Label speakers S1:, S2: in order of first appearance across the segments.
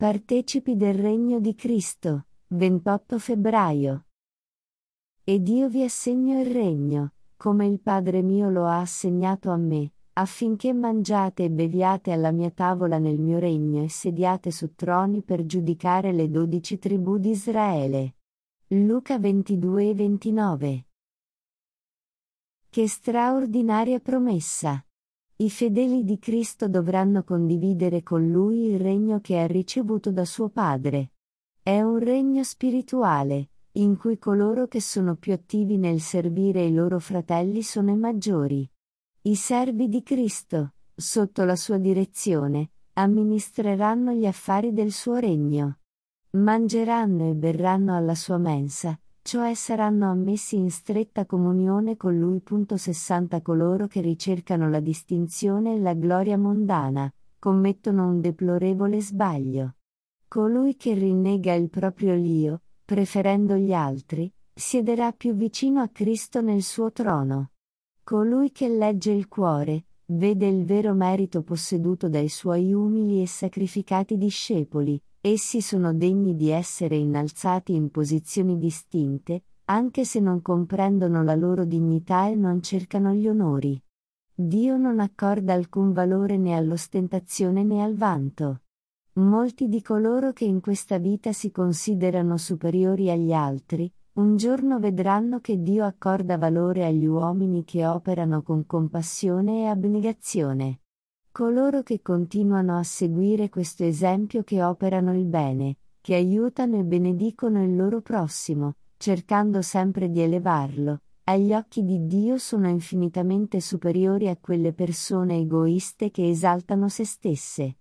S1: Partecipi del regno di Cristo, 28 febbraio. Ed io vi assegno il regno, come il Padre mio lo ha assegnato a me, affinché mangiate e beviate alla mia tavola nel mio regno e sediate su troni per giudicare le 12 tribù di Israele. Luca 22 e 29. Che straordinaria promessa! I fedeli di Cristo dovranno condividere con Lui il regno che ha ricevuto da suo Padre. È un regno spirituale, in cui coloro che sono più attivi nel servire i loro fratelli sono i maggiori. I servi di Cristo, sotto la sua direzione, amministreranno gli affari del suo regno. Mangeranno e berranno alla sua mensa, cioè saranno ammessi in stretta comunione con Lui. 60 Coloro che ricercano la distinzione e la gloria mondana, commettono un deplorevole sbaglio. Colui che rinnega il proprio io, preferendo gli altri, siederà più vicino a Cristo nel suo trono. Colui che legge il cuore, vede il vero merito posseduto dai suoi umili e sacrificati discepoli. Essi sono degni di essere innalzati in posizioni distinte, anche se non comprendono la loro dignità e non cercano gli onori. Dio non accorda alcun valore né all'ostentazione né al vanto. Molti di coloro che in questa vita si considerano superiori agli altri, un giorno vedranno che Dio accorda valore agli uomini che operano con compassione e abnegazione. Coloro che continuano a seguire questo esempio, che operano il bene, che aiutano e benedicono il loro prossimo, cercando sempre di elevarlo, agli occhi di Dio sono infinitamente superiori a quelle persone egoiste che esaltano se stesse.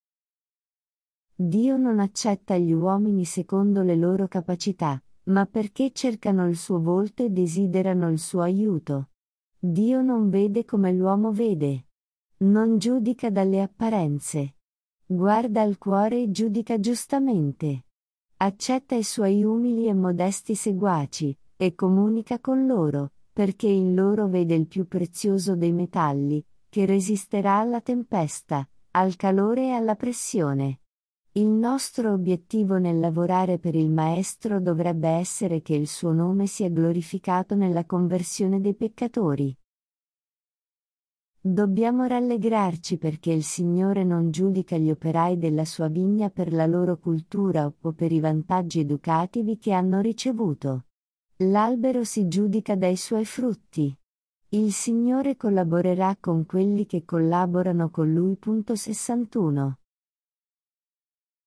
S1: Dio non accetta gli uomini secondo le loro capacità, ma perché cercano il suo volto e desiderano il suo aiuto. Dio non vede come l'uomo vede. Non giudica dalle apparenze. Guarda al cuore e giudica giustamente. Accetta i suoi umili e modesti seguaci, e comunica con loro, perché in loro vede il più prezioso dei metalli, che resisterà alla tempesta, al calore e alla pressione. Il nostro obiettivo nel lavorare per il Maestro dovrebbe essere che il suo nome sia glorificato nella conversione dei peccatori. Dobbiamo rallegrarci perché il Signore non giudica gli operai della sua vigna per la loro cultura o per i vantaggi educativi che hanno ricevuto. L'albero si giudica dai suoi frutti. Il Signore collaborerà con quelli che collaborano con Lui. 61.